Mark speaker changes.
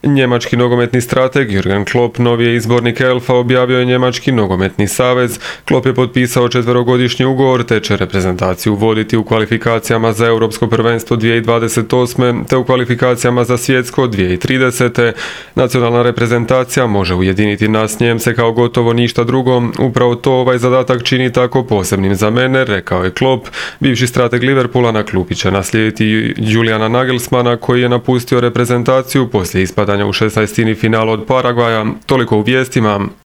Speaker 1: Njemački nogometni strateg Jürgen Klopp, novi je izbornik Elfa, objavio je Njemački nogometni savez. Klopp je potpisao 4-godišnji ugovor te će reprezentaciju voditi u kvalifikacijama za Europsko prvenstvo 2028. te u kvalifikacijama za svjetsko 2030. Nacionalna reprezentacija može ujediniti nas Njemce kao gotovo ništa drugo. Upravo to ovaj zadatak čini tako posebnim za mene, rekao je Klopp. Bivši strateg Liverpoola na klupi će naslijediti Juliana Nagelsmana koji je napustio reprezentaciju poslije ispadanja u 16. finalu od Paragvaja. Toliko u vijestima.